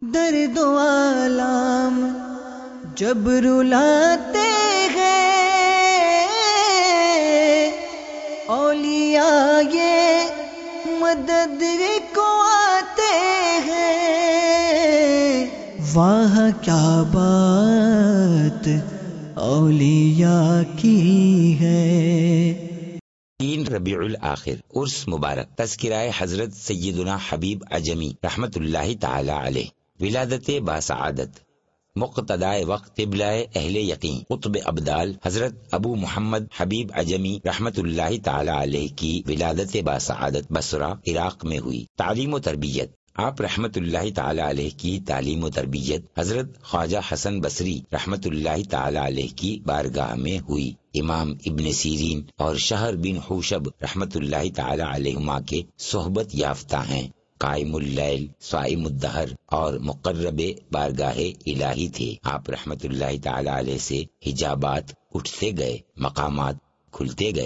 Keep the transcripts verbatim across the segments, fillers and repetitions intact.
درد و آلام جب رلاتے ہیں اولیاء یہ مدد کو آتے ہیں، واہ کیا بات اولیاء کی ہے۔ تین ربیع الاخر عرس مبارک، تذکرہ حضرت سیدنا حبیب عجمی رحمت اللہ تعالی علیہ، ولادت باسعادت، مقتدائے وقت، قبلہ اہل یقین، قطب ابدال حضرت ابو محمد حبیب عجمی رحمت اللہ تعالی علیہ کی ولادت باسعادت بصرہ عراق میں ہوئی۔ تعلیم و تربیت، آپ رحمت اللہ تعالی علیہ کی تعلیم و تربیت حضرت خواجہ حسن بصری رحمت اللہ تعالی علیہ کی بارگاہ میں ہوئی۔ امام ابن سیرین اور شہر بن حوشب رحمت اللہ تعالی علیہما کے صحبت یافتہ ہیں۔ قائم اللیل، صائم الدہر اور مقرب بارگاہ الہی تھے۔ آپ رحمت اللہ تعالی علیہ سے حجابات اٹھتے گئے، مقامات کھلتے گئے،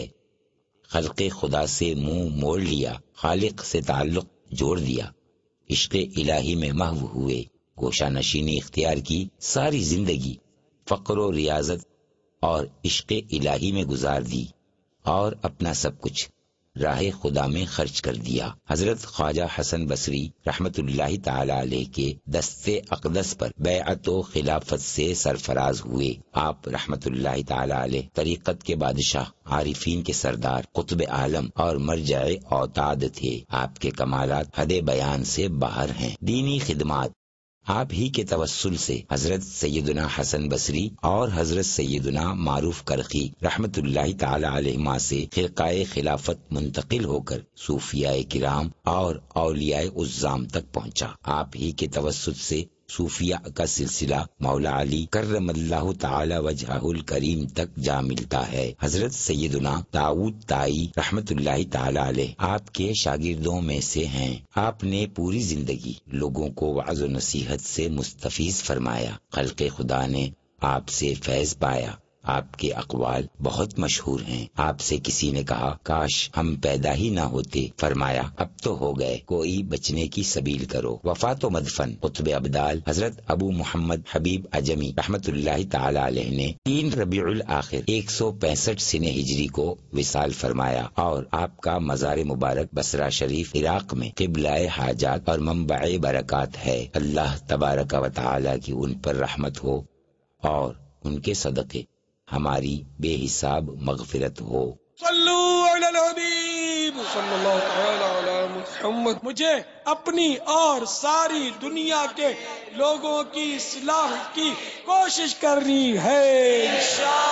خلق خدا سے منہ موڑ لیا، خالق سے تعلق جوڑ دیا، عشق الہی میں محو ہوئے، گوشہ نشینی اختیار کی، ساری زندگی فقر و ریاضت اور عشق الہی میں گزار دی اور اپنا سب کچھ راہ خدا میں خرچ کر دیا۔ حضرت خواجہ حسن بصری رحمت اللہ تعالی علیہ کے دستے اقدس پر بیعت و خلافت سے سرفراز ہوئے۔ آپ رحمت اللہ تعالی علیہ طریقت کے بادشاہ، عارفین کے سردار، قطب عالم اور مرجع اوتاد تھے۔ آپ کے کمالات حد بیان سے باہر ہیں۔ دینی خدمات، آپ ہی کے توسل سے حضرت سیدنا حسن بصری اور حضرت سیدنا معروف کرخی رحمت اللہ تعالی علیہما سے خرقہ خلافت منتقل ہو کر صوفیاء کرام اور اولیاء عظام تک پہنچا۔ آپ ہی کے توسل سے صوفیاء کا سلسلہ مولا علی کرم اللہ تعالی وجہہ الکریم تک جا ملتا ہے۔ حضرت سیدنا داؤد طائی رحمت اللہ تعالی علیہ آپ کے شاگردوں میں سے ہیں۔ آپ نے پوری زندگی لوگوں کو وعظ و نصیحت سے مستفیض فرمایا۔ خلق خدا نے آپ سے فیض پایا۔ آپ کے اقوال بہت مشہور ہیں۔ آپ سے کسی نے کہا کاش ہم پیدا ہی نہ ہوتے، فرمایا اب تو ہو گئے، کوئی بچنے کی سبیل کرو۔ وفات و مدفن، قطب ابدال حضرت ابو محمد حبیب عجمی رحمت اللہ تعالی علیہ نے تین ربیع الاخر ایک سو پینسٹھ سنہ ہجری کو وصال فرمایا اور آپ کا مزار مبارک بصرہ شریف عراق میں قبلہ حاجات اور منبع برکات ہے۔ اللہ تبارک و تعالی کی ان پر رحمت ہو اور ان کے صدقے ہماری بے حساب مغفرت ہو۔ صلو علی الحبیب صلی اللہ تعالی علی محمد۔ مجھے اپنی اور ساری دنیا کے لوگوں کی اصلاح کی کوشش کرنی ہے۔